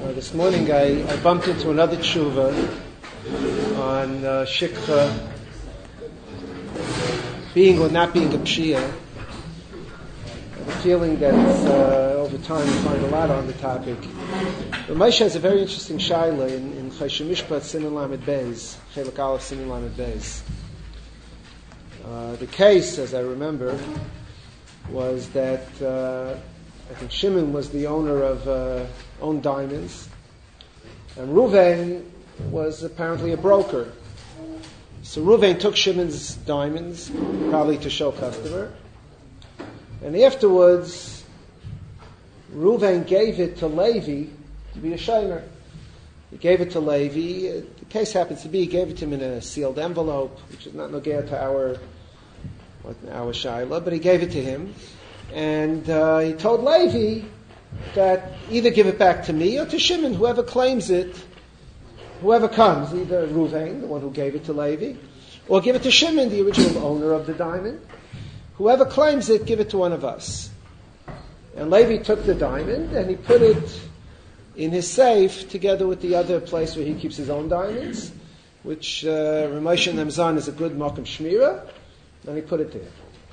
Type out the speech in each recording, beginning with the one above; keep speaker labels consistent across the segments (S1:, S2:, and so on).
S1: This morning I bumped into another tshuva on shikha, being or not being a pshia. I have a feeling that over time we find a lot on the topic. But Moshe has a very interesting shaila in Choshen Mishpat Siman Lamed Beis, Chelik Aleph Siman Lamed Beis. The case, as I remember, was that I think Shimon was the owner of owned diamonds, and Reuven was apparently a broker. So Reuven took Shimon's diamonds, probably to show customer, and afterwards Reuven gave it to Levi to be a shomer. He gave it to Levi. The case happens to be he gave it to him in a sealed envelope, which is not nogea to our shaila, but he gave it to him, and he told Levi that either give it back to me or to Shimon, whoever claims it, whoever comes, either Reuven, the one who gave it to Levi, or give it to Shimon, the original owner of the diamond. Whoever claims it, give it to one of us. And Levi took the diamond and he put it in his safe together with the other place where he keeps his own diamonds, which Ramesh Nemzan is a good Malkum Shmira, and he put it there.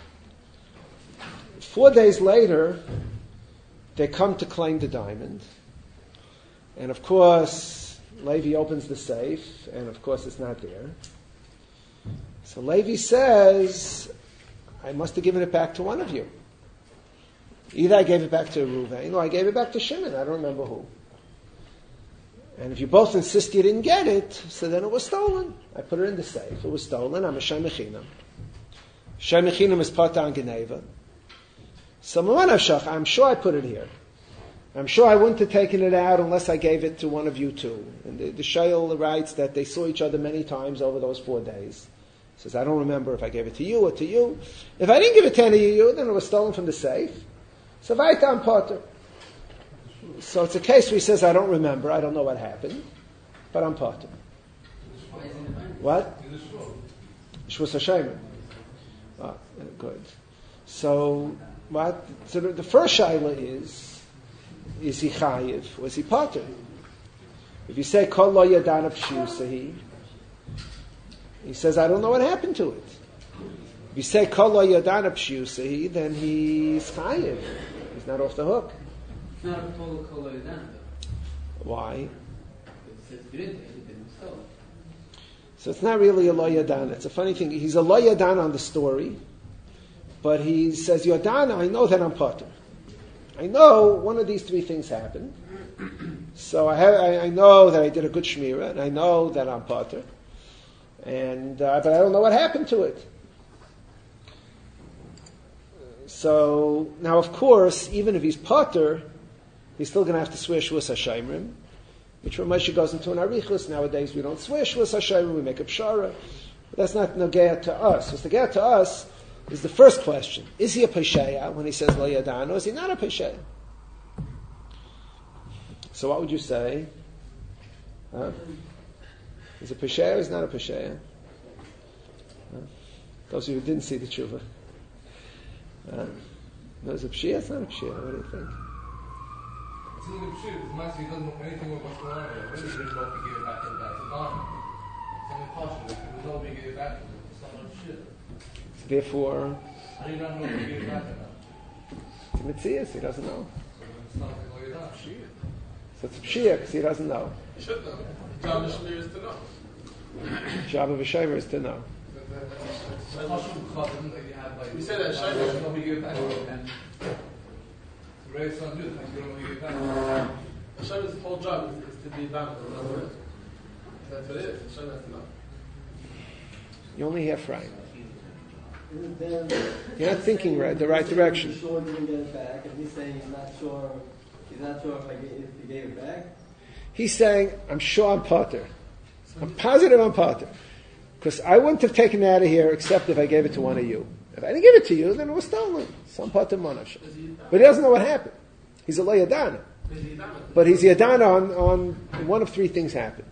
S1: 4 days later, they come to claim the diamond, and of course Levi opens the safe, and of course it's not there. So Levi says, I must have given it back to one of you. Either I gave it back to Reuven, or I gave it back to Shimon, I don't remember who. And if you both insist you didn't get it, so then it was stolen. I put it in the safe, it was stolen, I'm a Shem Echinam. Shem Echinam is Pata and Geneva. So I'm sure I put it here. I'm sure I wouldn't have taken it out unless I gave it to one of you too. And the Shail writes that they saw each other many times over those 4 days. He says, I don't remember if I gave it to you or to you. If I didn't give it to any of you, then it was stolen from the safe. So Vaitam Potter. So it's a case where he says, I don't remember, I don't know what happened, but I'm Potter. What? Shvus Hashem. Good. So what? So the first shaila is he chayiv? Was he Potter? If you say Kol lo yadana p'shiusahi, he says I don't know what happened to it. If you say Kol lo yadana p'shiusahi, then he's chayiv. He's not off the hook.
S2: It's not a total Kol lo yadana.
S1: Why?
S2: It says you didn't steal.
S1: So it's not really a lo yadana. It's a funny thing. He's a lo yadana on the story, but he says Yadana, I know that I'm Potter. I know one of these three things happened. So I know that I did a good shmira, and I know that I'm Potter. And but I don't know what happened to it. So now, of course, even if he's Potter, he's still going to have to swear Shvus Hashemrim, which Ramesh goes into an Arichus. Nowadays we don't swear Shvus Hashemrim, we make a pshara. But that's not nogea to us. What's nogea to us is the first question. Is he a Pesheya when he says Lo Yadano, or is he not a Pesheya? So what would you say? Is it Pesheya or is it not a Pesheya? Those of you who didn't see the tshuva. No, is it Pshia? It's not a Pshia. What do you think?
S3: It's not a Pshia. It's not, he doesn't know anything about what's going on here. Really, he didn't know if he gave it back to the guy. It's a diamond. It's only partial. If he knows if he gave it back to him, it's not a Pshia.
S1: Therefore,
S3: I do not know if he gave it back or not.
S1: it's a Metzias, he doesn't know.
S3: So it's not like a Pshia.
S1: So it's a Pshia because he doesn't know.
S3: He should know. The job of Shmir is to know.
S1: Job of a shaver is to know.
S3: You said that Shai doesn't know if he gave it back to him. Ray's son knew that you don't know if he gave it back to him. Shai's whole job is to be bound. That's what it is. Shai has to know.
S1: You're only half right. You're not thinking the right direction.
S4: He's sure he didn't get it back, and he's saying he's not sure if he gave it back.
S1: He's saying, I'm sure I'm Potter. I'm positive I'm Potter. Because I wouldn't have taken it out of here except if I gave it to one of you. If I didn't give it to you, then it was stolen. Some Potter Monash. But he doesn't know what happened. He's a Lo Yadana. But he's Yadana on one of three things happened.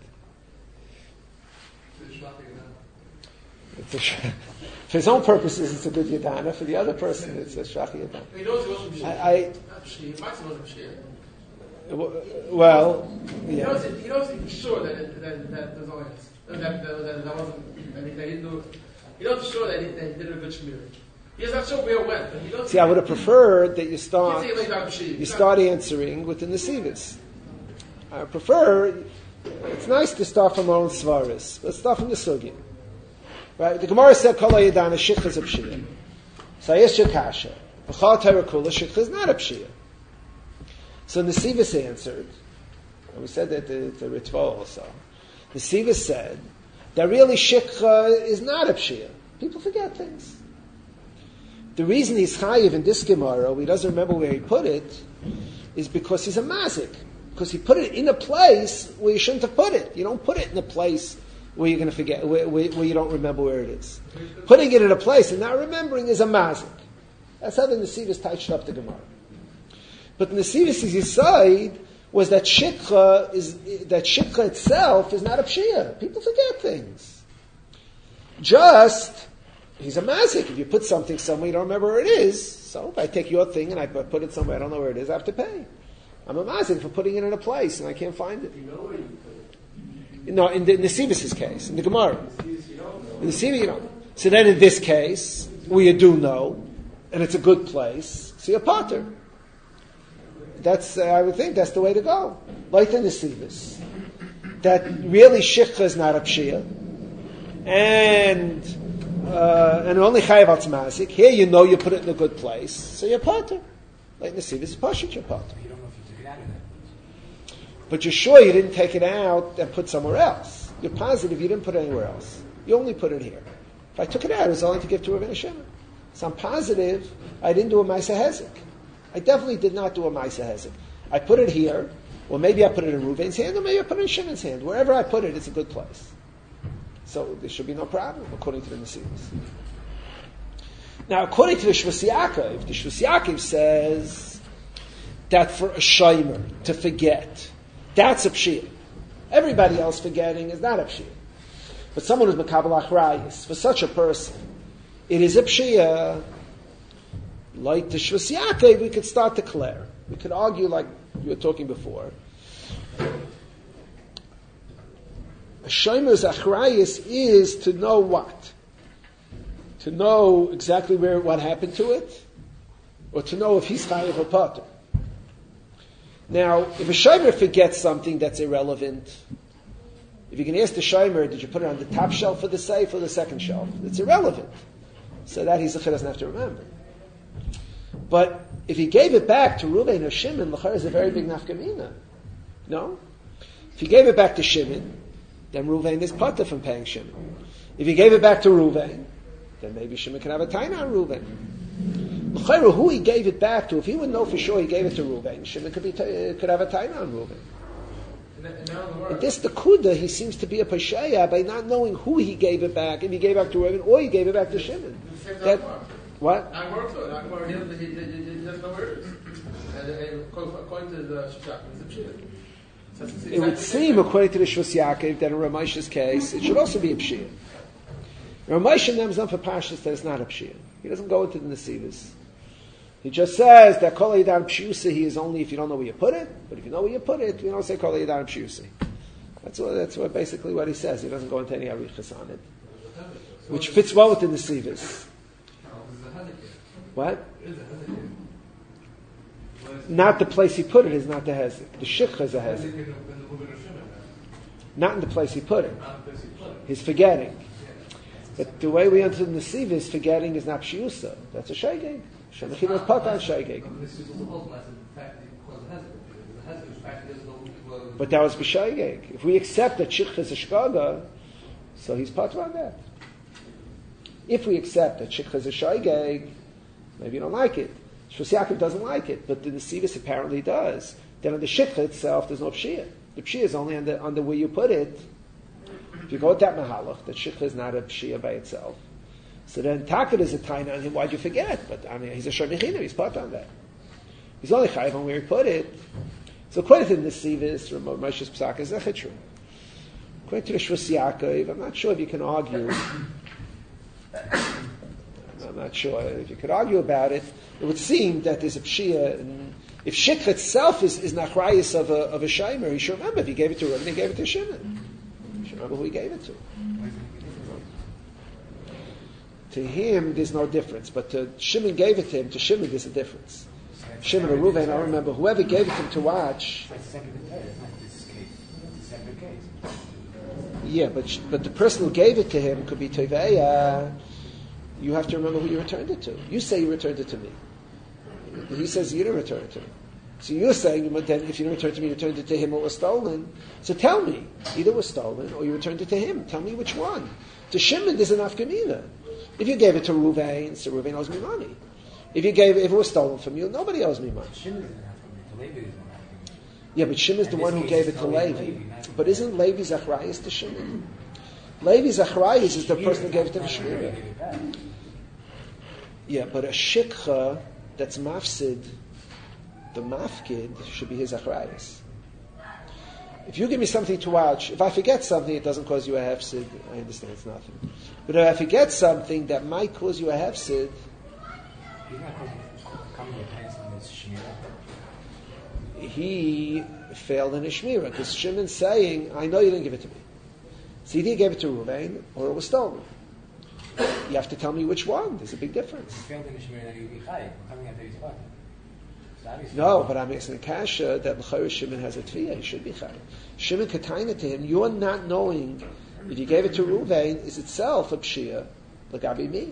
S1: For his own purposes, it's a good Yadana. For the other person, it's a Shach Yadana.
S3: He knows he wasn't Pshia. He might have known Pshia.
S1: Well,
S3: He
S1: yeah.
S3: knows for sure that there's only that wasn't that he didn't do. He knows for sure that he did a good shmir. He's not sure where it went, but he knows.
S1: See, I would have preferred that you
S3: He's
S1: start
S3: saying like that Pshia.
S1: you start answering with the Nesivis. I prefer. It's nice to start from our own svaris. Let's start from the sugi. Right? The Gemara said, "Kol ha'yadana shikha is a pshia." So I asked you kasha. B'chal Torah kula shikha is not a pshia. So Nesivis answered, and we said that the Ritva also. Nesivis said that really shikha is not a pshia. People forget things. The reason he's chayiv in this Gemara, he doesn't remember where he put it, is because he's a mazik. Because he put it in a place where you shouldn't have put it. You don't put it in a place where you're going to forget, where you don't remember where it is. Putting it in a place and not remembering is a mazik. That's how the Nesivis touched up the Gemara. But the Nesivis' side was that shikha itself is not a pshia. People forget things. Just, he's a mazik. If you put something somewhere, you don't remember where it is. So if I take your thing and I put it somewhere, I don't know where it is, I have to pay. I'm a mazik for putting it in a place and I can't find it.
S4: You know where you put it.
S1: No, in the Nesivis' case, in the Gemara. In the Nesivis, you don't. So then in this case, where you do know, and it's a good place, so you're potter. That's, I would think that's the way to go. Like the Nesivis. That really shikha is not a pshia. And only chayav al tzmazik. Here you know you put it in a good place, so you're potter. Like Nesivis is pashut, you're potter.
S5: You don't know if you took it out of that.
S1: But you're sure you didn't take it out and put somewhere else. You're positive you didn't put it anywhere else. You only put it here. If I took it out, it was only to give to Ravina Shimon. So I'm positive I didn't do a Maisa Hezek. I definitely did not do a Maisa Hezek. I put it here, or maybe I put it in Ruvain's hand, or maybe I put it in Shimon's hand. Wherever I put it, it's a good place. So there should be no problem, according to the Nesivis. Now, according to the Shvus Yaakov, the Shvus Yaakov says that for a shomer to forget, that's a pshia. Everybody else forgetting is not a pshia. But someone who's mekabel achrayis, for such a person, it is a pshia. Like the Shvus Yaakov, we could start to declare. We could argue like you were talking before. A shomer's achrayis is to know what? To know exactly what happened to it, or to know if he's chayiv or potter. Now, if a shomer forgets something that's irrelevant, if you can ask the shomer, did you put it on the top shelf of the safe or the second shelf? It's irrelevant. So that he doesn't have to remember. But if he gave it back to Reuven or Shimon, l'char is a very big nafkamina. No? If he gave it back to Shimon, then Reuven is potter from paying Shimon. If he gave it back to Reuven, then maybe Shimon can have a taina on Reuven. L'chayru, who he gave it back to, if he would know for sure he gave it to Reuven, Shimon could have a taina on Reuven. In this Nakuda, he seems to be a Pashaya by not knowing who he gave it back, if he gave it back to Reuven or he gave it back to Shimon. What?
S3: Akbar too. Akbar, he doesn't know where it is. And according to the Shishak, it's a pshia.
S1: It would seem, according to the Shvus Yaakov, that in Ramesh's case, it should also be a pshia. Ramesh names them for Pashas that it's not a pshia. He doesn't go into the Nesivis. He just says that Kol Yidan Pshusi, he is only if you don't know where you put it, but if you know where you put it, we don't say Kol Yidan Pshusi. That's basically what he says. He doesn't go into any arichas on it. Which fits well with the Nesivis. What? Not the place he put it is not the hezek. The shikha is a hezek. Not in the place he put it. He's forgetting. But the way we understand the Nesivis, forgetting is not pshiusa. That's a shaygeg. Shemachin was put on shaygeg. But that was b'shaygeg. If we accept that shikha is a shkaga, so he's put on that. If we accept that shikha is a shaygeg, maybe you don't like it. Shvus Yaakov doesn't like it, but the Nesivis apparently does. Then on the shikha itself, there's no pshia. The pshia is only on the where you put it. If you go with that mahalach, that shikha is not a pshia by itself. So then Takad is a taina on him. Why'd you forget? But I mean, he's a shemechina. He's put on that. He's only chayiv on where he put it. So according to the Nesivis, Moshe's Pesach is true. According to the Shvus Yaakov, I'm not sure if you can argue. I'm not sure if you could argue about it. It would seem that there's a pshia If shikha itself is nachrayis of a shaymer, he should remember if he gave it to Reuven, he gave it to Shimon. He should remember who he gave it to. To him, there's no difference, but to Shimon gave it to him. To Shimon, there's a difference. Shimon or Reuven, I remember whoever gave it to him to watch.
S5: It's a separate case. It's not this case. It's a separate case.
S1: Yeah, but the person who gave it to him could be Teveya. You have to remember who you returned it to. You say you returned it to me. He says you didn't return it to me. So you're saying then if you didn't return it to me, you returned it to him or it was stolen. So tell me, either it was stolen or you returned it to him. Tell me which one. To Shimon, there's an afkamina. If you gave it to Reuven, so Reuven owes me money. If it was stolen from you, nobody owes me money.
S5: Shimon doesn't have to Levi doesn't have to.
S1: Yeah, but Shimon is the one who gave it to Levi. But isn't Levi Zachrayas to Shimon? Levi Zachrayas is the person who gave it to the Shmira. Yeah, but a shikha that's mafsid, the mafkid, should be his Zachrayas. If you give me something to watch, if I forget something, it doesn't cause you a hefsid, I understand it's nothing. But if I forget something that might cause you a hefsid,
S5: He's not coming to pass on this Shmira.
S1: he failed in his Shmira, because Shimon's saying, I know you didn't give it to me. So either you gave it to Reuven, or it was stolen. You have to tell me which one. There's a big difference.
S5: He failed in the Shmira that he would be chai. Coming after his father.
S1: No, but I'm asking Kasha that L'chayr Shimon has a tefillah. He should be chai. Shimon kataina to him. You're not knowing if you gave it to Reuven is itself a pshia. L'gabi me.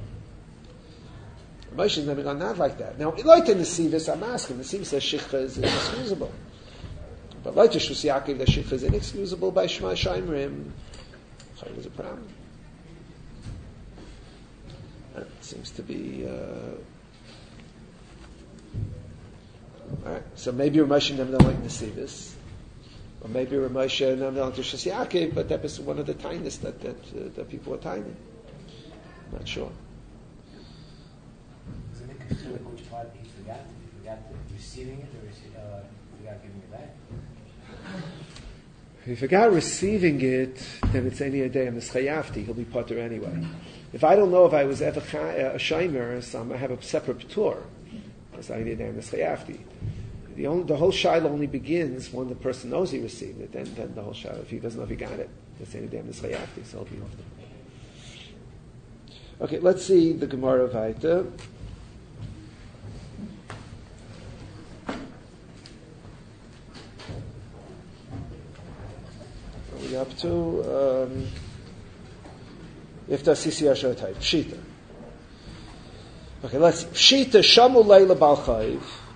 S1: Moshe is never going to have like that. Now, like in the Sivis, I'm asking. The Sivis says shikha is inexcusable. But like to Shus Yaakov, the shikha is inexcusable by Shema Shaimrim. Chayr is a problem. It seems to be. All right. So maybe Ramosha never don't like the Sivis, or maybe Ramosha never don't like the Shus Yaakov, but that is one of the tiniest that people are tiny. I'm not sure.
S5: Which part he forgot? He forgot receiving it or forgot giving it back?
S1: If he forgot receiving it, then it's any day of Mischayafti. He'll be potter anyway. If I don't know if I was ever a shaymer, so I have a separate patur. Because I need a day of Mischayafti. The whole shayla only begins when the person knows he received it. Then the whole shayla, if he doesn't know if he got it, it's any day of Mischayafti, so he'll be off the. Okay, let's see the Gemara Vaita. Up to if the Sisi Asher type Pshita. Okay, let's see. Pshita Shamu Leila Balchayv.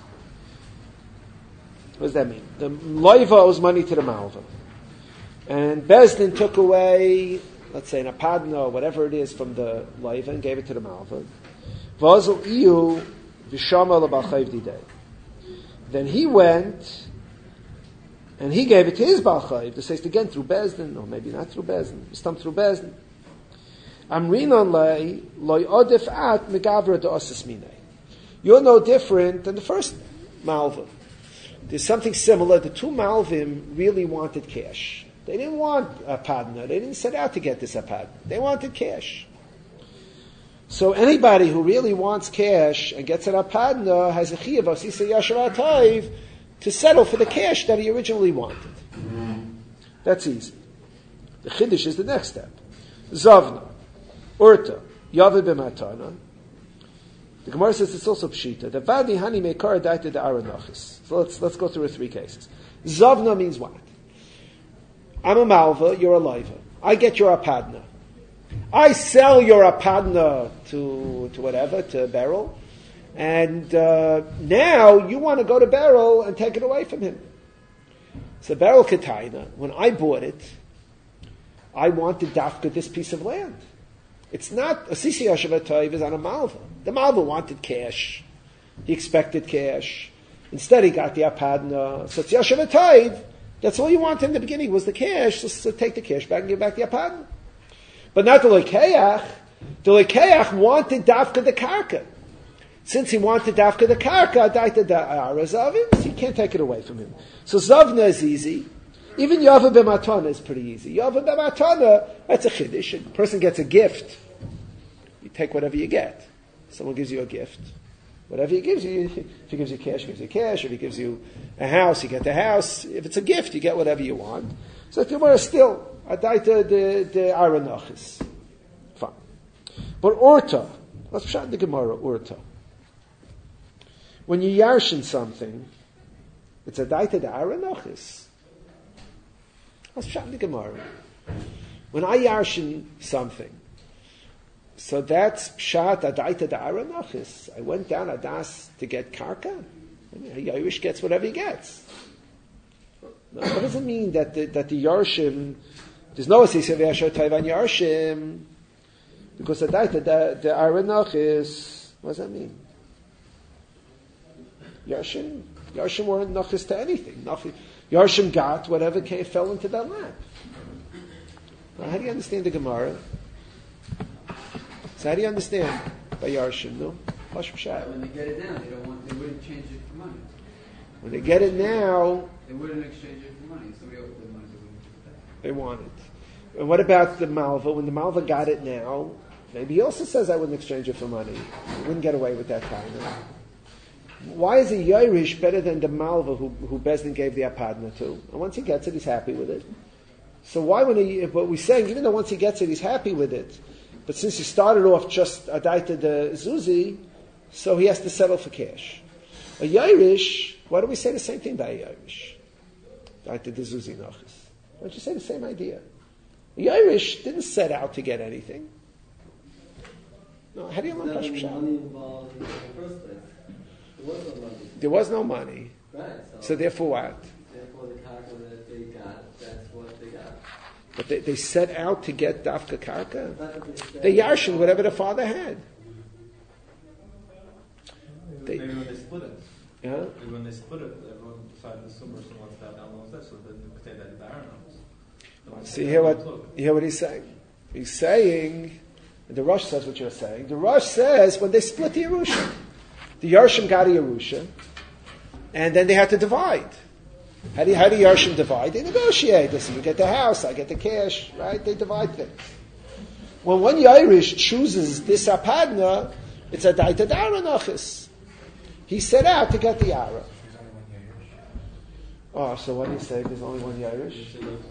S1: What does that mean? The Loiva owes money to the Malva, and Bezdin took away, let's say, an apadna or whatever it is from the Loiva and gave it to the Malva. Vazel Iyu Vishama LaBalchayv Didei. Then he went. And he gave it to his Balchayv. This says again through Bezdin, or maybe not through Bezdin. Stam through Bezdin. Amrinon lei loy odef at megavra de osesmine. You're no different than the first Malva. There's something similar. The two Malvim really wanted cash. They didn't want a padna. They didn't set out to get this apadna. They wanted cash. So anybody who really wants cash and gets an apadna has a chiyuv of sisa yashar atayv to settle for the cash that he originally wanted. That's easy. The Chiddush is the next step. Zavna, Urta, Yavid b'matana. The Gemara says it's also Pshita. The Vadi Hani Meikar Daita de Aranachis. So let's go through 3 cases. Zavna means what? I'm a Malva, you're a Leiva. I get your apadna. I sell your apadna to whatever, to Beryl. And now you want to go to Beryl and take it away from him. So Beryl Kataina, when I bought it, I wanted dafka this piece of land. It's not a Sisi Yashavatayv is on a Malva. The Malva wanted cash. He expected cash. Instead he got the apadna. So it's Yashavatayv. That's all you wanted in the beginning was the cash. So take the cash back and give back the apadna. But not the Lekeach. The Lekeach wanted dafka the karka. Since he wanted dafka the karka, daita da'ara zavim, so you can't take it away from him. So zavna is easy. Even yava b'matana is pretty easy. Yava b'matana, that's a chiddush. A person gets a gift. You take whatever you get. Someone gives you a gift. Whatever he gives you, if he gives you cash, he gives you cash. If he gives you a house, you get the house. If it's a gift, you get whatever you want. So the Gemara still, adaita the aranachis. Fine. But urta, let's pshat the Gemara, urta. When you yarshin something, it's adaita the aranachis. Let's pshat the Gemara. When I yarshin something, so that's pshat adaita the aranachis. I went down Adas to get karka. Yairish gets whatever he gets. No, what does it mean that the yarshim? There's no asisa v'yashar tayvan yarshim because adaita the aranachis. What does that mean? Yarshim weren't nachis to anything. Yarshim got whatever fell into their lap. Now, how do you understand the Gemara? So how do you understand by Yarshim? No?
S2: When they get it now, they wouldn't change it for money.
S1: When they get it now,
S2: they wouldn't exchange it for money. Somebody else with money,
S1: they want it. And what about the Malva? When the Malva got it now, maybe he also says I wouldn't exchange it for money. He wouldn't get away with that kind of. Why is a Yairish better than the Malva who Bezdin gave the Apadna to? And once he gets it, he's happy with it. So why but we're saying, even though once he gets it, he's happy with it, but since he started off just adaita the Zuzi, so he has to settle for cash. A Yairish, why do we say the same thing by a Yairish? Adaita the Zuzi Nachis. Why don't you say the same idea? A Yairish didn't set out to get anything. No, how do you learn Pashut Pshat?
S4: Money involved in the first place. There was no money.
S1: There was no money.
S4: Right.
S1: So therefore what?
S4: Therefore the karka that they got, that's what they got.
S1: But they set out to get dafka karka. They yarshin whatever the father had.
S6: Maybe when they split it.
S1: Yeah.
S6: Maybe when they split it, everyone decided this person wants that, that one wants that, so then they could say that the Aaron owns.
S1: See, you hear what he's saying? He's saying, the Rosh says what you're saying. The Rosh says when they split the Yerusha, the Yarshim got a Yerusha, and then they had to divide. How do Yarshim divide? They negotiate. They say, you get the house, I get the cash, right? They divide things. When one Yairish chooses this Apadna, it's a Daita Daranachis. He set out to get the Ara. Oh, so what do you say? There's only one Yairish?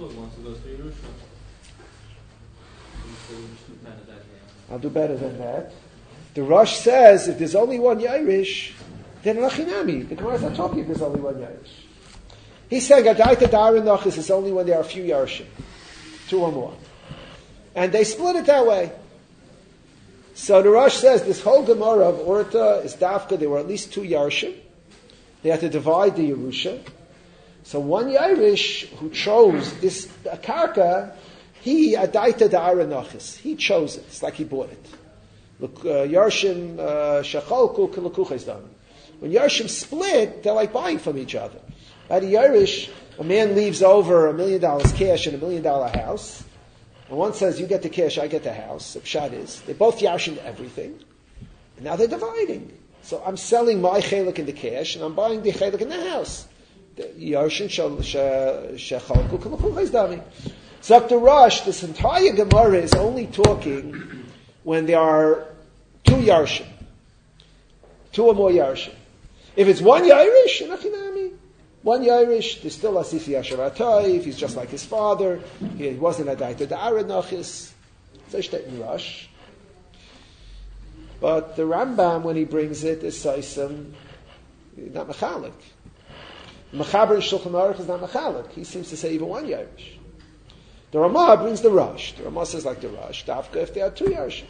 S1: I'll do better than that. The Rosh says if there's only one Yairish, then Rachinami. The Gemara is not talking if there's only one Yairish. He's saying Adaita Daranachis is only when there are a few Yarshim, 2 or more. And they split it that way. So the Rosh says this whole Gemara of Orta is Dafka, there were at least 2 Yarshim. They had to divide the Yerusha. So one Yairish who chose this Karka, he Adaita Daranachis. He chose it. It's like he bought it. Look, Yarshim Shecholku Kilakuches done. When Yarshim split, they're like buying from each other. By the Yarish, a man leaves over $1 million cash and $1 million house. And one says, you get the cash, I get the house. The pshat is, they both yarshin everything. And now they're dividing. So I'm selling my chelik in the cash, and I'm buying the chelik in the house. The yarshin shechalku k'luchuchais dami. So up to Rosh, this entire Gemara is only talking when there are 2 yarshin. 2 or more yarshin. If it's one Yairish, Nachinami. One Yairish, there's still Asisi Yasharatayv, he's just like his father, he wasn't a Daita Da'aranachis, so steht in Rosh. But the Rambam, when he brings it, is Saisam, not Mechalik. Mechaber in Shulchan Aruch is not Mechalik, he seems to say even one Yairish. The Ramah brings the Rosh, the Ramah says like the Rosh, Dafka if there are 2 Yarishim.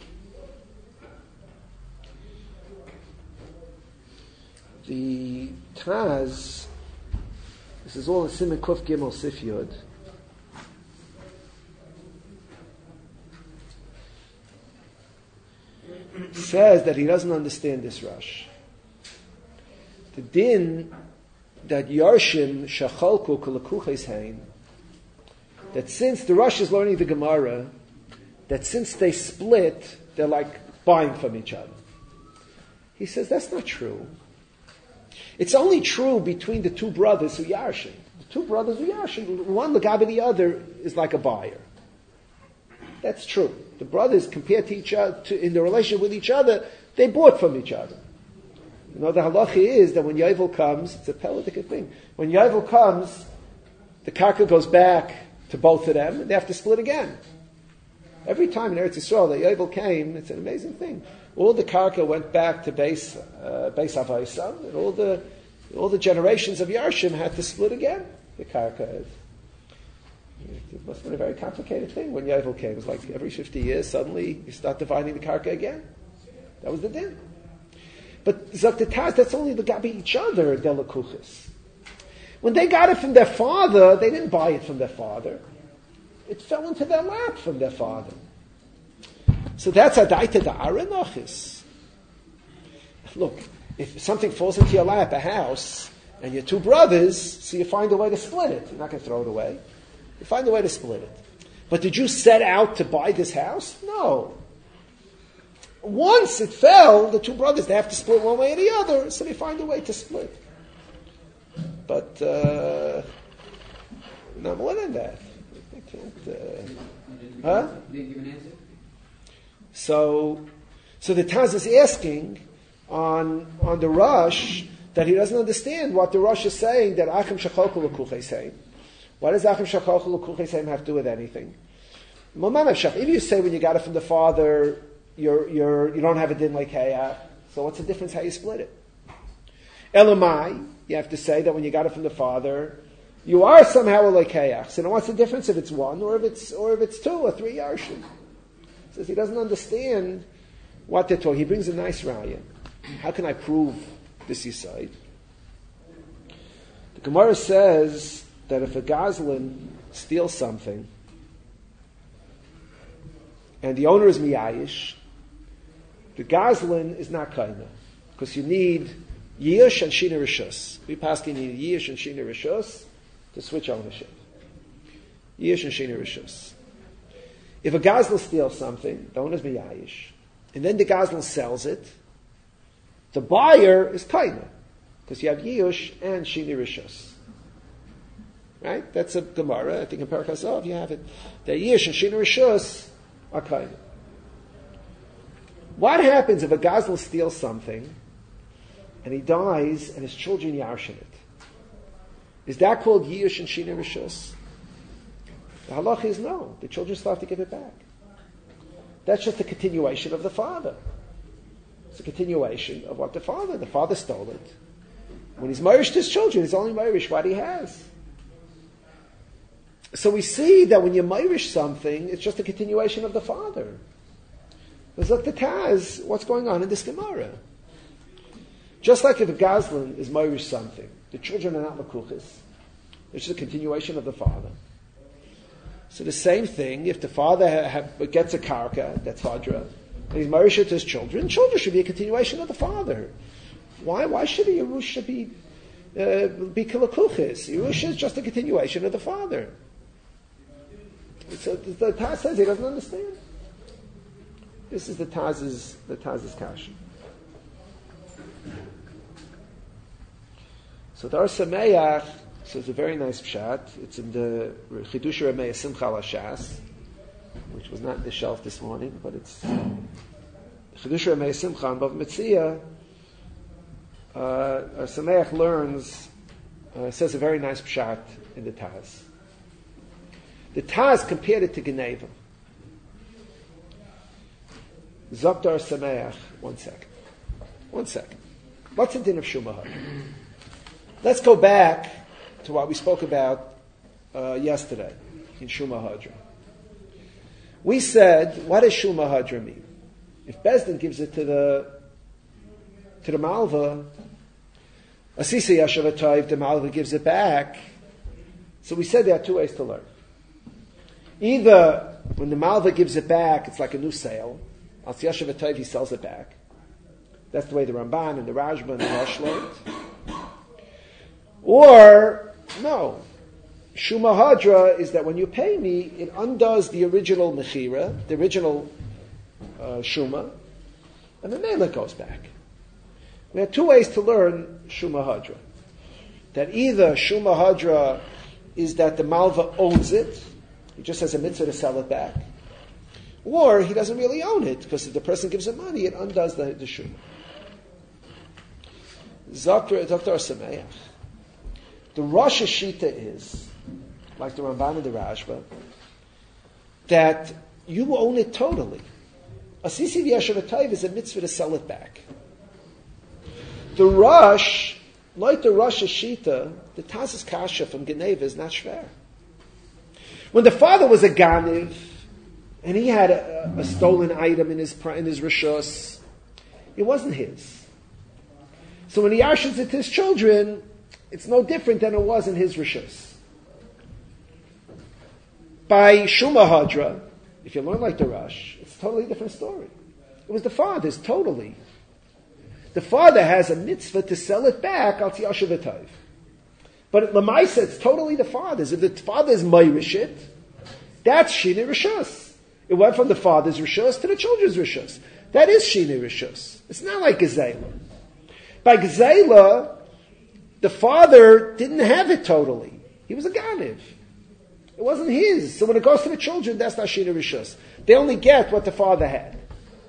S1: The Taz, this is all in Siman Kuf Gimel Sif Yud. Says that he doesn't understand this Rosh. The din that Yarshim Shachalku Kalakuches Hain, that since the Rosh is learning the Gemara, that since they split, they're like buying from each other. He says that's not true. It's only true between the 2 brothers who yarshin. The 2 brothers who yarshin, one Lagabi the other is like a buyer. That's true. The brothers compared to each other, in the relationship with each other, they bought from each other. You know, the halacha is that when Yovel comes, it's a Peladic thing. When Yovel comes, the karka goes back to both of them, and they have to split again. Every time in Eretz Yisrael that Yovel came, it's an amazing thing. All the karka went back to Beis Avaisam, and all the generations of Yarshim had to split again. The karka. It must have been a very complicated thing when Yovel came. It was like every 50 years, suddenly you start dividing the karka again. That was the din. But Zok the Taz, that's only the gabi each other, Delakuchis. When they got it from their father, they didn't buy it from their father. It fell into their lap from their father. So that's Adaita Da'ara Nachis. Look, if something falls into your lap, a house, and you're two brothers, so you find a way to split it. You're not going to throw it away. You find a way to split it. But did you set out to buy this house? No. Once it fell, the two brothers, they have to split one way or the other, so they find a way to split. But no more than that. They can't. Huh?
S2: Didn't give an answer?
S1: So the Taz is asking on the Rosh that he doesn't understand what the Rosh is saying, that Achim Shacholku L'Kuchei. What does Achim Shacholku L'Kuchei have to do with anything? If you say when you got it from the father, you don't have a din like Hayah, so what's the difference how you split it? Elamai, you have to say that when you got it from the father, you are somehow a lekeach. So now what's the difference if it's one or if it's two or three yarshim? Says he doesn't understand what they're talking. He brings a nice raya. How can I prove this yesod? The Gemara says that if a gazlan steals something and the owner is miyayish, the gazlan is not kaina, because you need yish and shina rishus. We pass you need yish and shina rishus to switch ownership. Yish and shina rishus. If a gazlan steals something, the owner is miyayish, and then the gazlan sells it, the buyer is kaina, because you have yish and shina rishus. Right? That's a Gemara. I think in Parakas Zav you have it. The yish and shina rishus are kaina. What happens if a gazlan steals something and he dies and his children yarshin it? Is that called Yish and Shina Rishus? The halach is no. The children still have to give it back. That's just a continuation of the father. It's a continuation of what the father stole it. When he's married to his children, he's only married what he has. So we see that when you Irish something, it's just a continuation of the father. There's like the Taz, what's going on in this Gemara? Just like if a Gazlan is Irish something, the children are not Makuchis. It's just a continuation of the father. So the same thing, if the father gets a karka, that's Hadra, and he's Irish to his children should be a continuation of the father. Why should a Yerusha be Kilakuchis? Yerusha is just a continuation of the father. So the Taz says he doesn't understand. This is the Taz's kasha. So the Ar Sameach says a very nice pshat. It's in the Chidush Ramei Simcha Lashas, which was not in the shelf this morning, but it's Chidush Ramei Simcha and Bav Metzia. Ar Sameach learns, says a very nice pshat in the Taz. The Taz compared it to Geneva. Zokdar Sameach. One second. What's the din of Shumahad? Let's go back to what we spoke about yesterday in Shumahadra. We said, what does Shumahadra mean? If Bezdin gives it to the Malva, Asisa Yashavatayv, the Malva gives it back. So we said there are two ways to learn. Either when the Malva gives it back, it's like a new sale. Al Yashav Atayv, he sells it back. That's the way the Ramban and the Rajba and the Rosh learned. Or, no. Shumahadra is that when you pay me, it undoes the original Mechira, the original Shuma, and the Mela goes back. We have two ways to learn Shumahadra. That either Shumahadra is that the Malva owns it, he just has a mitzvah to sell it back, or he doesn't really own it, because if the person gives him money, it undoes the Shuma. Dr. Sameach. The Rosh Hashita is, like the Ramban and the Rashba, that you own it totally. A Sisi V'Yashav Atayv is a mitzvah to sell it back. The Rosh, like the Rosh Hashita, the Tazis Kasha from Geneva is not shver. When the father was a Ganiv, and he had a stolen item in his Rishos, it wasn't his. So when he yarshins it to his children, it's no different than it was in his Rishos. By Shuma Hadra, if you learn like the Rosh, it's a totally different story. It was the father's, totally. The father has a mitzvah to sell it back al Tiyashav Atayv. But at Lamaisa, it's totally the father's. If the father is Mayrishit, that's Shini Rishos. It went from the father's Rishos to the children's Rishos. That is Shini Rishos. It's not like Gezela. By Gezela, the father didn't have it totally. He was a Ganiv. It wasn't his. So when it goes to the children, that's not Shina Rishos. They only get what the father had.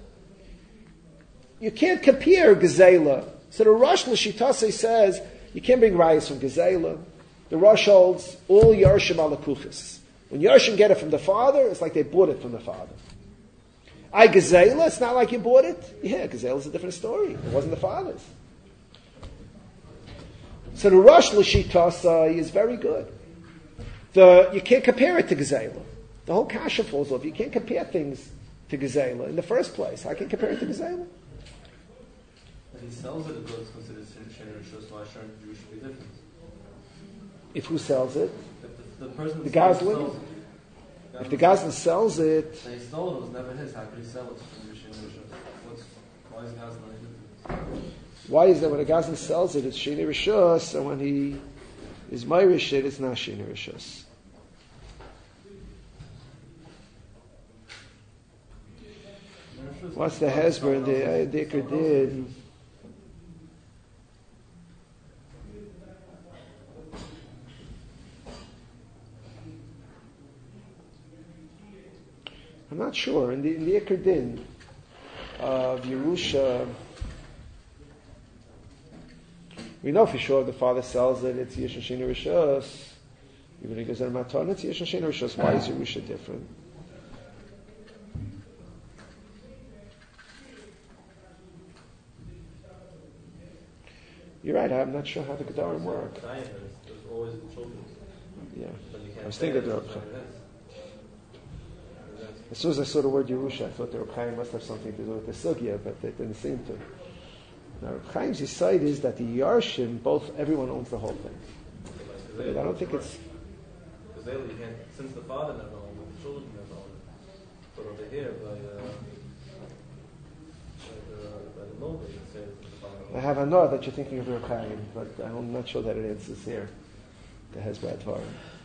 S1: You can't compare Gezela. So the Rosh L'Shitase says, you can't bring rayas from Gezela. The Rosh holds all Yarshim Alakuchis. When Yarshim get it from the father, it's like they bought it from the father. Gezela, it's not like you bought it. Yeah, Gezela is a different story. It wasn't the father's. So the Rosh L'Shitase is very good. You can't compare it to Gezela. The whole kasha falls off. You can't compare things to Gezela in the first place. How can you compare it to Gezela?
S6: If he sells it, it goes considered Shinner Rishos, why shouldn't Jewish be different?
S1: If who sells it?
S6: If the person
S1: the guy's
S6: sells
S1: living.
S6: it.
S1: If the Gazlan sells it,
S6: And he stole it, it was never his. How could he sell it to Shinner Rishos? Why is Gazlan different?
S1: why is that when a Gazlan sells it, it's Shini Rishos, and when he is Mayrish it, it's not Shini Rishos? What's the Hezber and the Iker did? I'm not sure. In the Iker Din of Yerusha, we know for sure the father sells it, it's Yishon Shini Rishos. Even if he goes to Matan, it's Yishon Shini Rishos. Why is Yerusha different? You're right, I'm not sure how the Gedarim work.
S6: It was always the children's.
S1: Yeah.
S6: But you can't
S1: I was thinking
S6: say
S1: the
S6: that
S1: Reb
S6: it's
S1: Chaim.
S6: not his.
S1: As soon as I saw the word Yerusha, I thought the Reb Chaim must have something to do with the Sugya, but it didn't seem to. Now, Reb Chaim's side is that the Yarshim, everyone owns the whole thing. But I don't think it's...
S6: Because you can't, since the father never owned it, the children never owned it. But over here, by the Nova, it says the father owned
S1: I have a note that you're thinking of Reb Chaim, but I'm not sure that it answers here. The Hezbollah Dvarim.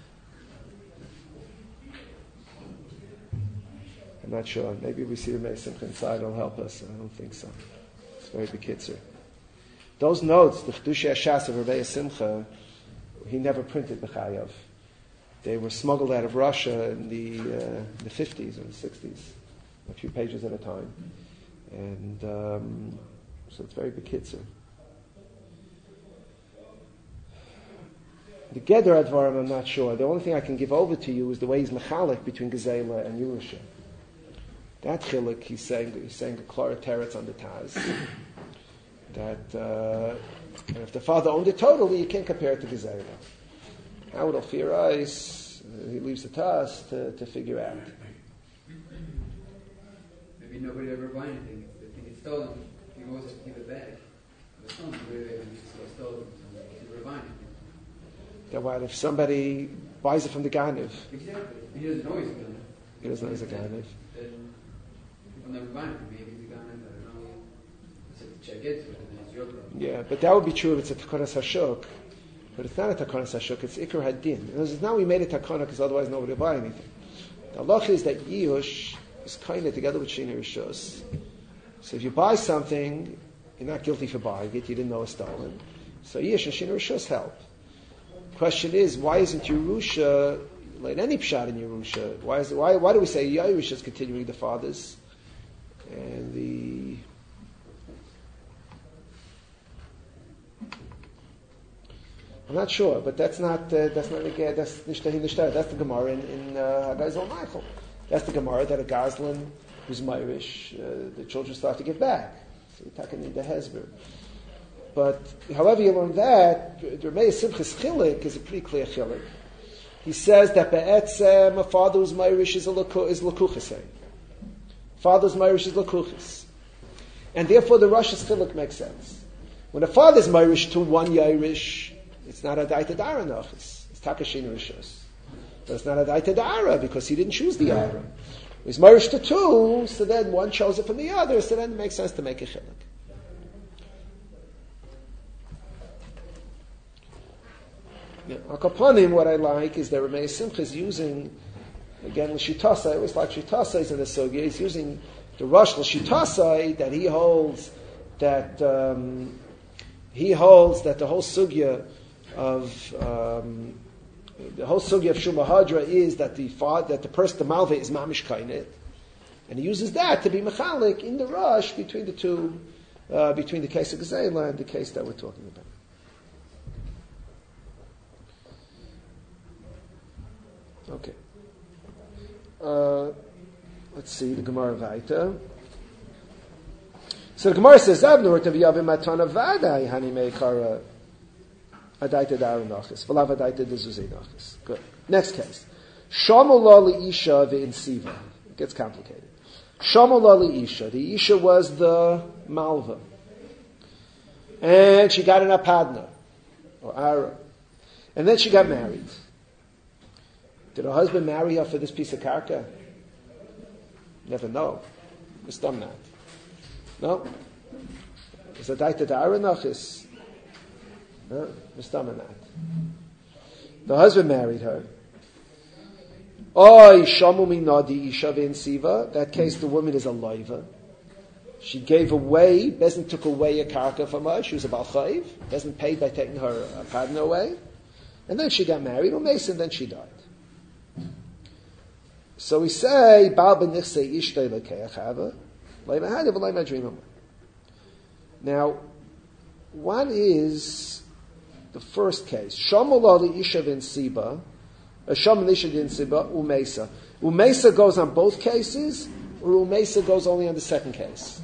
S1: I'm not sure. Maybe we see the Meir Simcha inside, it'll help us. I don't think so. It's very bekitzer. Those notes, the Chedushei Hashas of Rebbe Simcha, he never printed B'chayav. They were smuggled out of Russia in the 50s or the 60s, a few pages at a time. And so it's very bekitzer. The Geder Advarim, I'm not sure. The only thing I can give over to you is the way he's mechalik between Gezela and Yerusha. That chiluk, he's saying a Klara Teretz on the Taz. That if the father owned it totally, you can't compare it to Gezela. How would Ophir Ice, he leaves the Taz to figure out.
S2: Maybe nobody ever buy anything. If the thing is stolen, he goes to give it back. If someone stolen, he never buy anything.
S1: That what if somebody buys it from the Ganiv?
S2: Exactly. He doesn't know he's a gun.
S1: He doesn't know he's a Ganiv.
S2: Then people never buy anything. Maybe he's a gun. I don't know. It's a check it, but then it's your problem.
S1: Yeah, but that would be true if it's a Takonas Hashuk. But it's not a Takonas Hashuk, it's Iker Hadin. Now we made it Takona because otherwise nobody will buy anything. The halach is that Yush is kind of together with Shini Rishos. So if you buy something, you're not guilty for buying it, you didn't know it's stolen. So Yush and Shini Rishos help. Question is, why isn't Yerusha like any pshat in Yerusha? Why do we say Yerusha is continuing the fathers and the I'm not sure, but that's not that's Nishtahi Nishtara. That's the Gemara in Hagai Zol Michael. That's the Gemara that a Goslin who's Irish, the children start to give back. So we're talking in the Hezber. But however you learn that, the Ramei Simchas Chilik is a pretty clear Chilik. He says that Be'etzem, a father who's Irish is Lakuchas. Father's Irish is Lakuchas. And therefore the Rosh's Chilik makes sense. When a father's Irish to one Yairish, it's not a Daita Dara Nachas. It's Takashin Rishos. But it's not a Daita Dara because he didn't choose the Ira. He's Irish to two, so then one chose it from the other, so then it makes sense to make a Chilik. Akapanim, what I like is that Ramei Simcha is using, again, L'Shitasa, I always like Shitasais in the Sugya, he's using the Rosh L'Shitasai, that he holds that the whole Sugya of Shumah Hadra is that the person, the Malve, is Mamish Kainet, and he uses that to be Mechalik in the Rosh between the two, between the case of Gezela and the case that we're talking about. Okay. Let's see the Gemara Vaita. So the Gemara says, "Avnur taviyavim matana vadai hani meikara adaita daranachis v'lav adaita dezuzeinachis." Good. Next case. Shamula liisha ve'insiva. It gets complicated. Shamula liisha. The isha was the malva, and she got an apadna or ara, and then she got married. Did her husband marry her for this piece of karka? Never know. Mistam not. No? Is a daita da'ara nachis? No? Mistam not. The husband married her. Oy shamu minadi isha ve'insiva. That case, the woman is a loiva. She gave away, Bezin took away a karka from her. She was a balchayv. Bezin paid by taking her partner away. And then she got married, Mason, then she died. So we say, Baal b'nichsei ishtay l'keach hava, le'mahadiv le'madrimim. Now, what is the first case? Shamula li'isha v'insiba, Sham l'isha v'insiba, umesa. Umesa goes on both cases, or umesa goes only on the second case?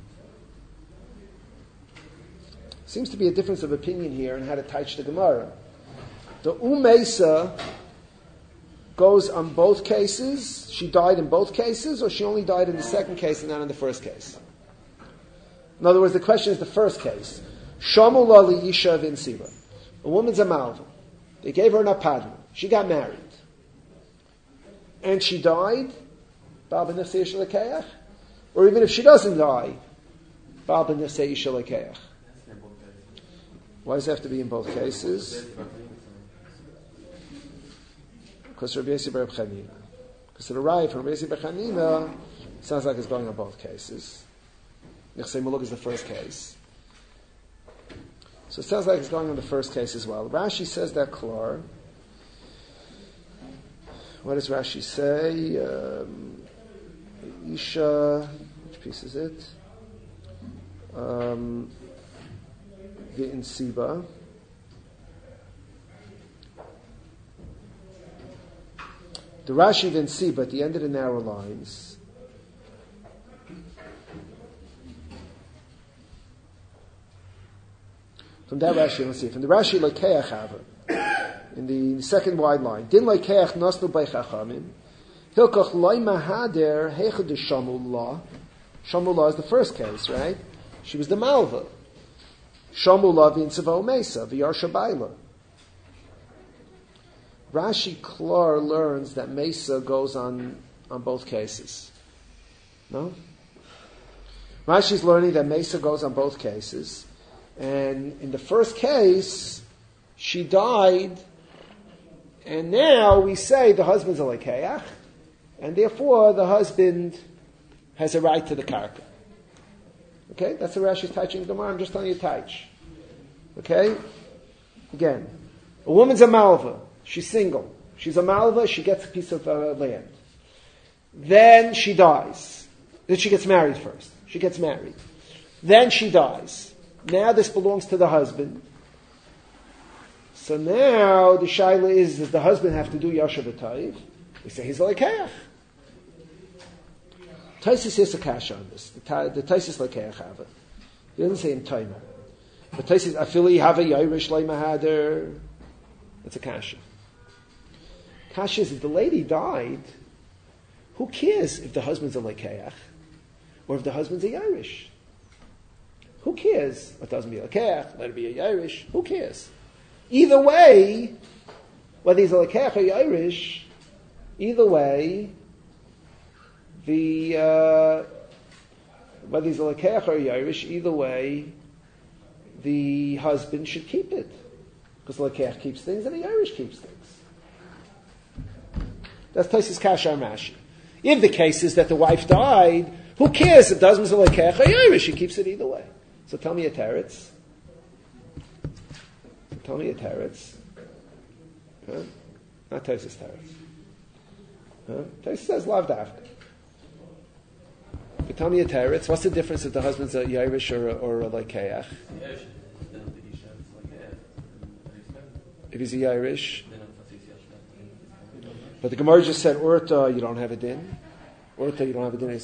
S1: Seems to be a difference of opinion here on how to teach the Gemara. The umesa goes on both cases. She died in both cases, or she only died in the second case and not in the first case? In other words, the question is the first case. Shamula li'isha v'insiba. A woman's a malva. They gave her an apadma. She got married. And she died. Baal b'nichsei isha l'keach. Or even if she doesn't die, Baal b'nichsei isha l'keach. Why does it have to be in both cases? Because Rabbi Yossi bar Chanina. Because the Rai from Rabbi Yossi bar Chanina sounds like it's going on both cases. Nechsei Muluk is the first case. So it sounds like it's going on the first case as well. Rashi says that klar. What does Rashi say? Isha, which piece is it? The Insiba. The Rashi then see, but at the end of the narrow lines, from that Rashi, let's see. From the Rashi Lekeach Hava, in the second wide line, Din Lekeach Nasnu Bei Chachamim, Hilkach Loi Mahader Heichad Shamullah. Shamullah is the first case, right? She was the Malva. Shamullah v'intzava Mesa v'yarsha Baila. Rashi Klar learns that Mesa goes on both cases. No? Rashi's learning that Mesa goes on both cases. And in the first case, she died, and now we say the husband's a lekeach, and therefore the husband has a right to the karka. Okay? That's the Rashi's touching Gemara. I'm just telling you touch. Okay? Again, a woman's a malva. She's single. She's a malva. She gets a piece of land. Then she dies. Then she gets married first. She gets married. Then she dies. Now this belongs to the husband. So now the shaila is, does the husband have to do Yashav Atayv? We say he's Lekeach. Taisis is a kasha on this. The Taisis Lekeach have it. He doesn't say in Taimah. But Taisis, Afili have a Yairish Leimahader. That's a kasha. Kasha is, if the lady died, who cares if the husband's a Lekeach or if the husband's a Yairish? Who cares? It doesn't be a Lekeach, let it be a Yairish. Who cares? Either way, whether he's a Lekeach or Yairish, either way, whether he's a Lekeach or Yairish, either way, the husband should keep it. Because the Lekeach keeps things and the Yairish keeps things. That's Taisis Kasha Rashi. If the case is that the wife died, who cares if the husband's a Lekeach or Yairish? He keeps it either way. So tell me a teretz. Tell me a teretz. Huh? Not Taisis teretz. Huh? Taisis says lav dafka. But tell me a teretz. What's the difference if the husband's a Yairish or a Lekeach? If he's a Yairish. But the Gemara just said, Urta, you don't have a din. Urta, you don't have a din.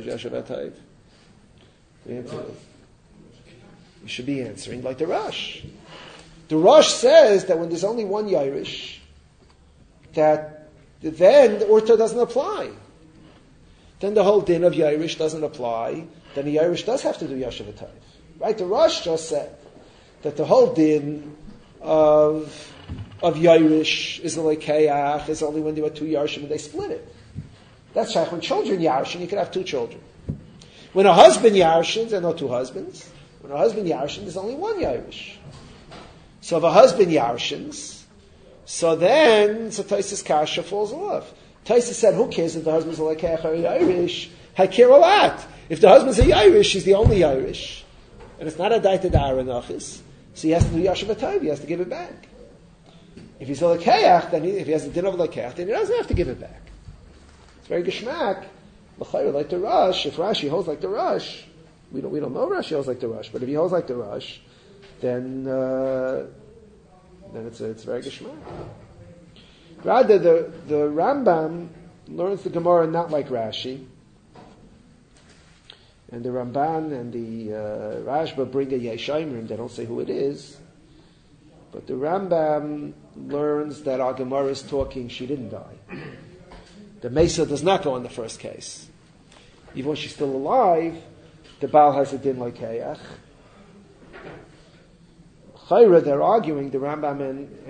S1: The answer is, you should be answering like the Rosh. The Rosh says that when there's only one Yairish, that then the Urta doesn't apply. Then the whole din of Yairish doesn't apply. Then the Yairish does have to do Yashav Atayv. Right? The Rosh just said that the whole din of Yairish is a Lekeach is only when there were two Yarshim and they split it. That's right. When children Yarshin, you can have two children. When a husband Yarshin, there are no two husbands. When a husband Yarshin, there's only one Yairish. So if a husband Yarshins, so Taisis Kasha falls off. Taisis said, who cares if the husband's a Lekeach or a Yairish? I care a lot. If the husband's a Yairish, he's the only Yairish. And it's not a Daita Dara Nachis. So he has to do Yashav Atayv, he has to give it back. If he's a Lekeach, then if he has the din of a Lekeach, then he doesn't have to give it back. It's very geschmack. L'chayr like the Rosh. If Rashi holds like the Rosh, we don't know Rashi holds like the Rosh, but if he holds like the Rosh, then it's very geschmack. Rather, the Rambam learns the Gemara not like Rashi, and the Ramban and the Rashba bring a Yeshayimrim. They don't say who it is, but the Rambam learns that our Gemara is talking she didn't die. The Mesa does not go in the first case. Even when she's still alive, the Baal has a din like Hayach. Chayra, they're arguing, the Rambam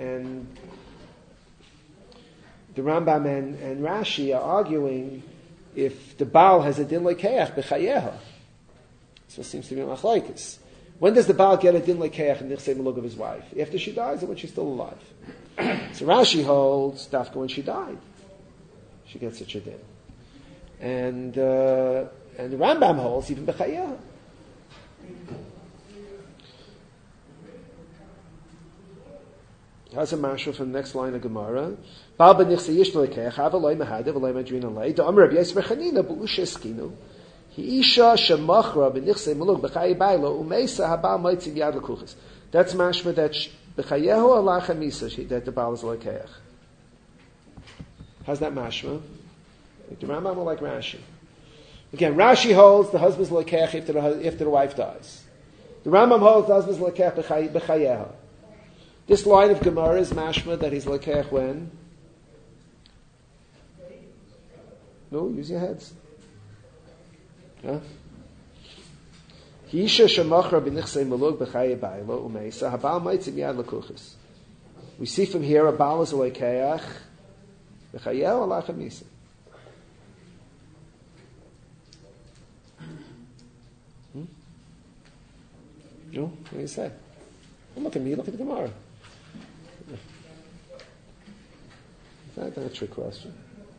S1: and Rashi are arguing if the Baal has a din like Hayach b'chayeha. So it seems to be machlokes. When does the Baal get a din like Hayach in the Nichsei Malug of his wife? After she dies or when she's still alive? So Rashi holds dafka when she died. She gets such a din. And the Rambam holds even b'chayeha. How's a mashal from the next line of Gemara? Bal b'nichse yish l'lekeach avaloi mehadev v'loi madrin alei da'amar Rabbi Yosef Chanina b'usha eskinu hi isha shemachra b'nichse maluk b'chayi baylo umeisa habal maitzim yad l'kuchis. That's mashma that b'chayehu ala chamisa that the Baal is l'lekeach. How's that mashma? Like the Rambam or like Rashi? Again, Rashi holds the husband's l'lekeach after the wife dies. The Rambam holds the husband's l'lekeach b'chayehu. This line of Gemara is mashma that he's lekech when? No, use your heads. Huh? We see from here a Baal is a lekeach b'chayel ala chamisa. No, what do you say? Don't look at me, look at the Gemara. That's not a trick question.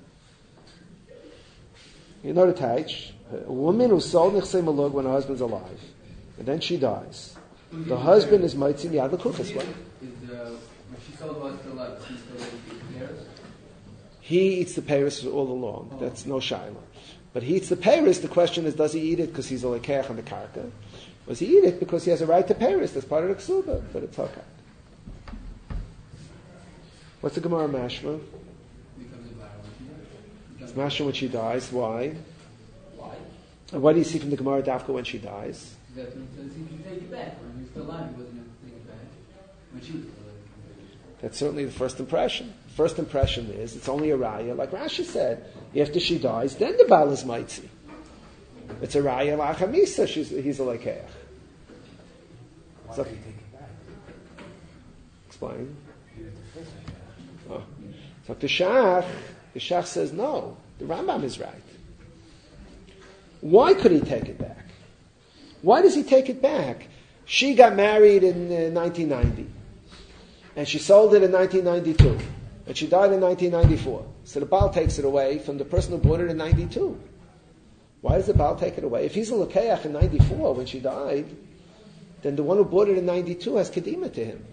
S1: You know the Taich. A woman who sold Nichsei Malug when her husband's alive, and then she dies. The husband is Maitzim Yad L'Kuchas.
S2: When she sold while still alive, she still eats the pears?
S1: He eats the pears all along. Oh. That's no shaila. But he eats the pears. The question is, does he eat it because he's a lekeach on the karka? Or does he eat it because he has a right to pears? That's part of the ksuba, but it's okay. What's the Gemara mashma?
S2: Becomes a viral when she dies.
S1: It's mashma when she dies. Why?
S2: Why?
S1: And what do you see from the Gemara Dafka when she dies?
S2: That's when it says he can take it back. When he was still alive, he wasn't going to take it back. When she was still alive.
S1: That's certainly the first impression. First impression is it's only a raya, like Rashi said. After she dies, then the Baal is mitzi. It's a raya la'achamisa. He's a lekeach.
S5: Why
S1: So-
S5: do you take it back?
S1: Explain.
S5: You have to fix it.
S1: Oh. So the Shach says no. The Rambam is right. Why could he take it back? Why does he take it back? She got married in 1990. And she sold it in 1992. And she died in 1994. So the Baal takes it away from the person who bought it in 92. Why does the Baal take it away? If he's a Lekeach in 94 when she died, then the one who bought it in 92 has Kedima to him.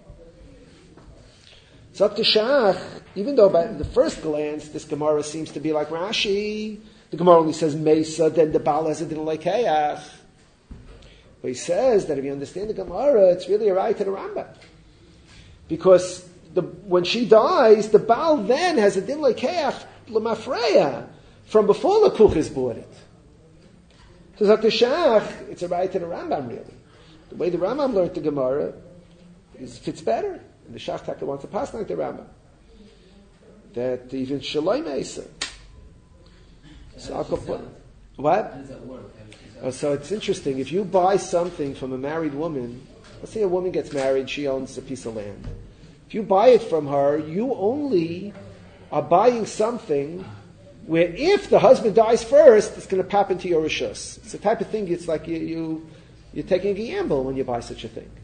S1: So up to Shach, even though by the first glance this Gemara seems to be like Rashi, the Gemara only says Mesa, then the Baal has a din Lekeach. But he says that if you understand the Gemara, it's really a right to the Rambam. Because when she dies, the Baal then has a din lekeach l'mafreya from before the Kuchis bought it. So Dr. Shach, it's a right to the Rambam really. The way the Rambam learned the Gemara fits better. And the Shach Taka wants to pass like the Rambam. That even Shalom Eisa. So what?
S2: How does that work?
S1: So it's interesting. If you buy something from a married woman, let's say a woman gets married, she owns a piece of land. If you buy it from her, you only are buying something where if the husband dies first, it's going to pop into your rishus. It's the type of thing, it's like you're taking a gamble when you buy such a thing.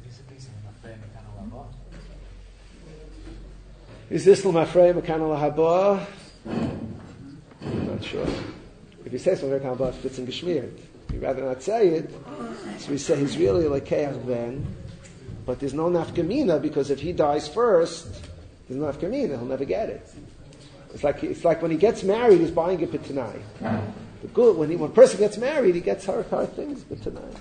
S1: Is this l'mafrei mekana l'haba? I'm not sure. If you say something like haba, it fits in Geshmiert. You'd rather not say it. So we say he's really like keach then. But there's no nafkamina because if he dies first, there's no nafkamina. He'll never get it. It's like when he gets married, he's buying it b'tanai. The good when a person gets married, he gets her things b'tanai.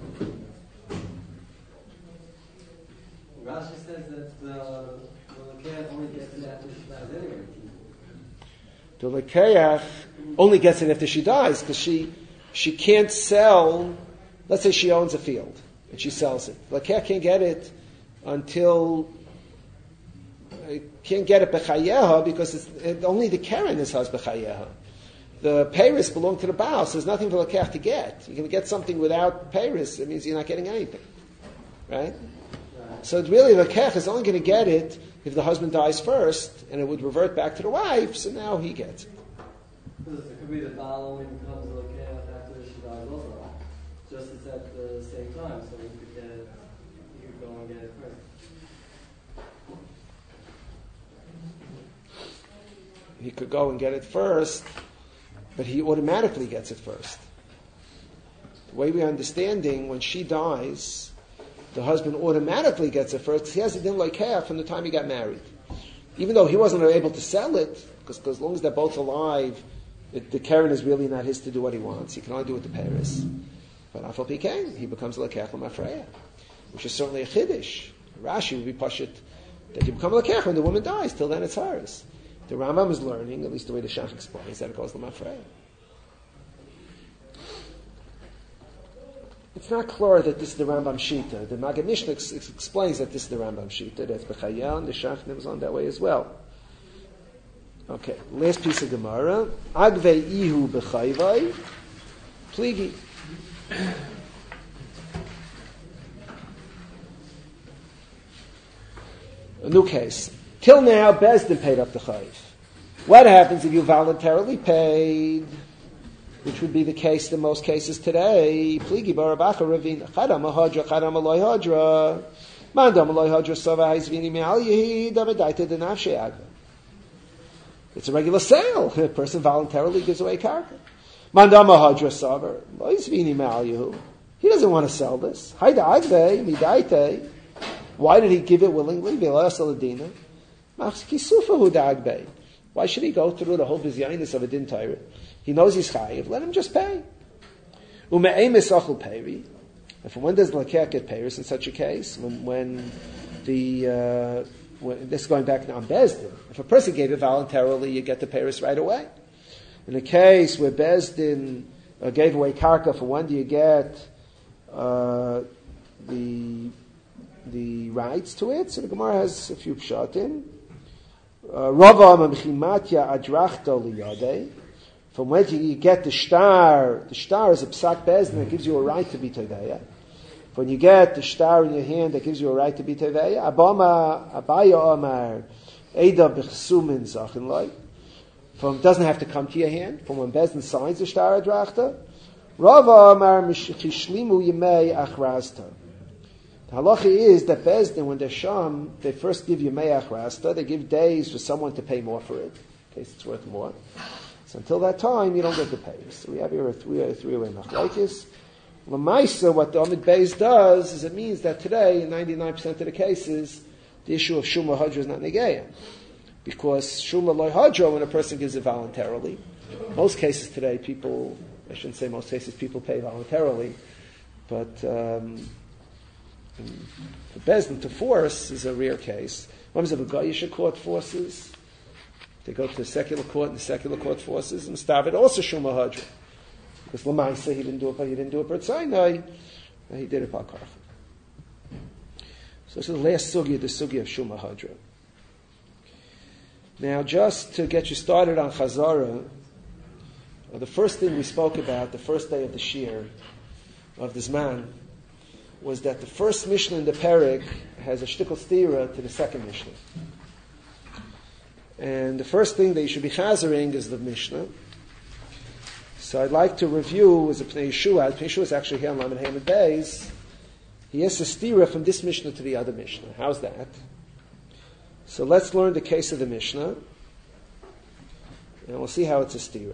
S4: Rashi says that the lekeach only gets it after she dies anyway.
S1: The lekeach only gets it after she dies because she can't sell. Let's say she owns a field and she sells it. The lekeach can't get it until can't get it b'chayeha because only the Karen has b'chayeha. The Paris belong to the Baal, so there's nothing for the lekeach to get. You're going to get something without Paris, it means you're not getting anything, right? So it's really the lekeach is only going to get it if the husband dies first, and it would revert back to the wife. So now he gets it.
S4: Because it could be the Baal only becomes a lekeach after she dies also, just as at the same time. So you could go and get it first.
S1: He could go and get it first, but he automatically gets it first. The way we're understanding, when she dies, the husband automatically gets it first. He has a din lekeach from the time he got married. Even though he wasn't able to sell it, because as long as they're both alive, the Karen is really not his to do what he wants. He can only do it to Paris. But afal pikein, he becomes a lekeach l'mafreya, which is certainly a chiddush. Rashi would be pashut that you become a lekeach when the woman dies. Till then, it's hers. The Rambam is learning, at least the way the Shach explains, that it goes l'mafreya. It's not clear that this is the Rambam Shita. The Maggid Mishnah explains that this is the Rambam Shita. That's B'chayah, and the Shach was on that way as well. Okay, last piece of Gemara. Agvei ihu b'chayvai, pligi. A new case. Till now, Bezdin paid up the chayv. What happens if you voluntarily paid? Which would be the case in most cases today. Pligi barabacha ravina. Chadam ahadra, chadam aloy hadra. Mandam aloy hadra sava haizvini me'al yehi damadaita denafshe agva. It's a regular sale. A person voluntarily gives away karka. Mandam ahadra sava haizvini me'al yehu. He doesn't want to sell this. Haida agve midaite. Why did he give it willingly? V'la saladina. Machs kisufa hu dagbe. Why should he go through the whole bizyanis of a din Torah? He knows he's chayiv. Let him just pay. Ume'emes achul peri. And from when does the lekeach get payers in such a case? When the this is going back now on Bezdin. If a person gave it voluntarily, you get the payers right away. In a case where Bezdin gave away karka, for when do you get the rights to it? So the Gemara has a few pshatim. Rava mamchimatya adrachta liyadei. From when you get the shtar is a psak Bezdin that gives you a right to be teveya. When you get the shtar in your hand that gives you a right to be teveya. Abaya Omar Eda b'chsumin zachin loy. From doesn't have to come to your hand. From when Bezdin signs the shtar adrachta. Rava Omar mishchishlimu yimei achrazta. The halacha is that Bezdin, when they're sham, they first give yimei achrasta. They give days for someone to pay more for it, in case it's worth more. So until that time, you don't get the pay. So we have here a three-way machlokes. L'maisa, what the Amid Beis does is it means that today, in 99% of the cases, the issue of Shuma Hadra is not Negeya. Because Shuma Loy Hadra, when a person gives it voluntarily, most cases today, I shouldn't say most cases, people pay voluntarily, but for Bezdin to force is a rare case. What is it, a Goyish court forces? They go to the secular court, and the secular court forces, and Stavit also Shuma Hadra. Because Lamaisa, he didn't do it per Tzainai, he did it per Karcha. So this is the last sugya, the sugya of Shuma Hadra. Now, just to get you started on Chazara, the first thing we spoke about, the first day of the Shir, of this man, was that the first Mishnah in the Perek has a shtickle stira to the second Mishnah. And the first thing that you should be chazering is the Mishnah. So I'd like to review, as a Pnei Yeshua. Pnei Yeshua is actually here on Lamed Hamid Beis. He has a stira from this Mishnah to the other Mishnah. How's that? So let's learn the case of the Mishnah, and we'll see how it's a stira.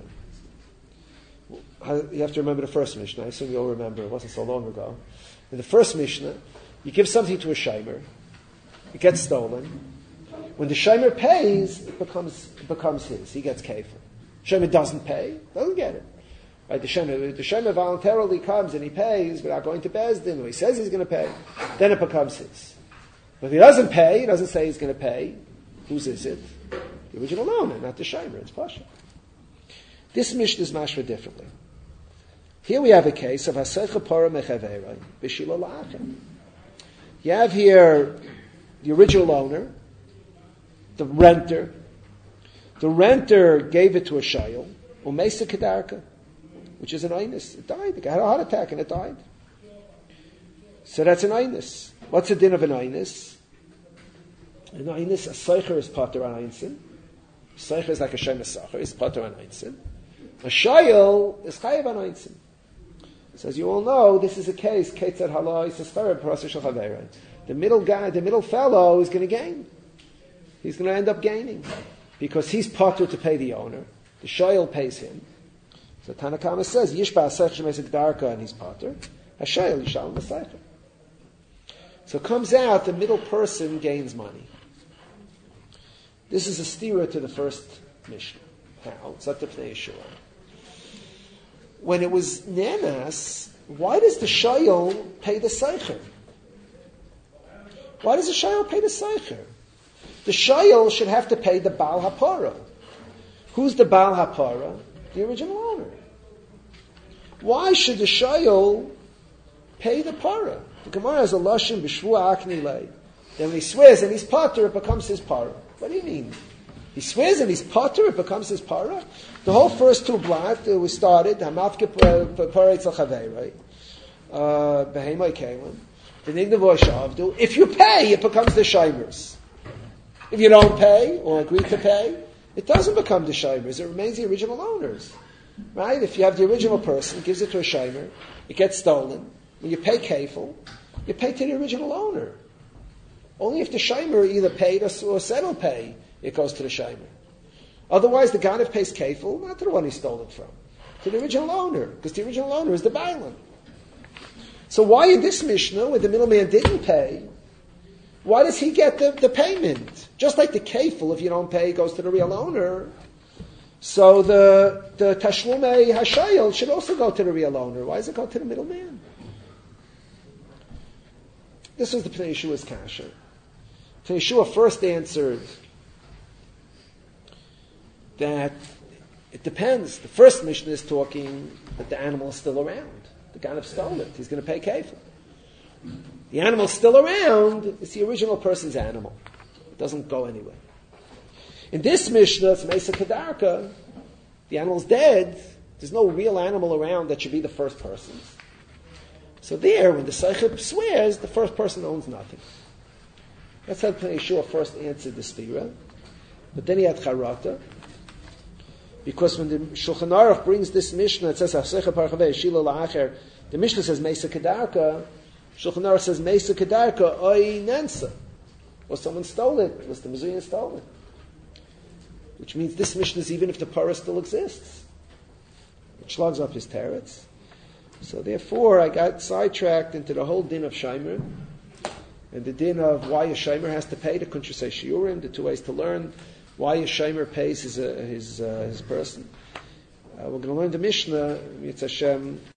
S1: You have to remember the first Mishnah. I assume you'll remember. It wasn't so long ago. In the first Mishnah, you give something to a shomer, it gets stolen. When the shomer pays, it becomes his. He gets kefir. Shomer doesn't pay, doesn't get it. Right? The shomer voluntarily comes and he pays without going to Bezdin, or he says he's going to pay, then it becomes his. But if he doesn't pay, he doesn't say he's going to pay, whose is it? The original owner, not the shomer. It's pasha. This Mishnah is mashma differently. Here we have a case of Hasecha Para Mechaverai B'Shila La'achem. You have here the original owner, the renter. The renter gave it to a shayil, Umesa Kedarka, which is an einus. It died. The guy had a heart attack and it died. So that's an einus. What's the din of an einus? An einus, a seicher is pater on einsin. A seicher is like a shem sacher, is pater on einsin. A shayil is chayav on einsin. So as you all know, this is a case, Ketzad Halai, Sasfara, Parasa Shel Chaverai. The middle guy, the middle fellow is going to gain. He's going to end up gaining. Because he's patur to pay the owner. The shayil pays him. So Tanakama says, Yishba Asech Shemesek Darka, and he's patur. Hashayil Yishal Masaycha. So it comes out, the middle person gains money. This is a stira to the first Mishnah. How? It's not the Pnei Yeshua. When it was Nanas, why does the shayil pay the seicher? Why does the shayil pay the seicher? The shayil should have to pay the Baal HaPara. Who's the Baal HaPara? The original owner. Why should the shayil pay the para? The Gemara has a lashon b'shvua akni lei. Then when he swears and he's pater, it becomes his para. What do you mean? He swears and he's pater, it becomes his para? The whole first two blot we started, Hamavke Paretz Al-Chavei, Behemai Kalim, the Nignav Shavdu. If you pay, it becomes the Shimers. If you don't pay, or agree to pay, it doesn't become the Shimers. It remains the original owners. Right? If you have the original person, gives it to a Shimer, it gets stolen. When you pay kefil, you pay to the original owner. Only if the Shimer either paid or said he'll pay, it goes to the Shimer. Otherwise, the Ganav pays kefil, not to the one he stole it from, to the original owner, because the original owner is the Bailam. So why in this Mishnah, where the middleman didn't pay, why does he get the payment? Just like the kefil, if you don't pay, goes to the real owner. So the Tashlumei Hashayel should also go to the real owner. Why does it go to the middleman? This was the Pnei Yeshua's kasha. Yeshua first answered that it depends. The first Mishnah is talking that the animal is still around. The Ganav stole it. He's going to pay kefil. The animal's still around. It's the original person's animal. It doesn't go anywhere. In this Mishnah, it's Mesa Kedarka. The animal's dead. There's no real animal around that should be the first person's. So there, when the Seichel swears, the first person owns nothing. That's how Yeshua first answered the stira. But then he had charata. Because when the Shulchan Aruch brings this Mishnah, it says, the Mishnah says, Mesa Kedarka. Shulchan Aruch says, Mesa Kedarka, Oy Nensa. Or someone stole it. Or the Mizuyan stole it. Which means this Mishnah is even if the parah still exists. It slugs up his teretz. So therefore, I got sidetracked into the whole din of Shaimer, and the din of why a Shaimer has to pay the Kuntrasei Shiurim, the two ways to learn why a Shaimer pays his person. We're going to learn the Mishnah, Yitzhak Hashem,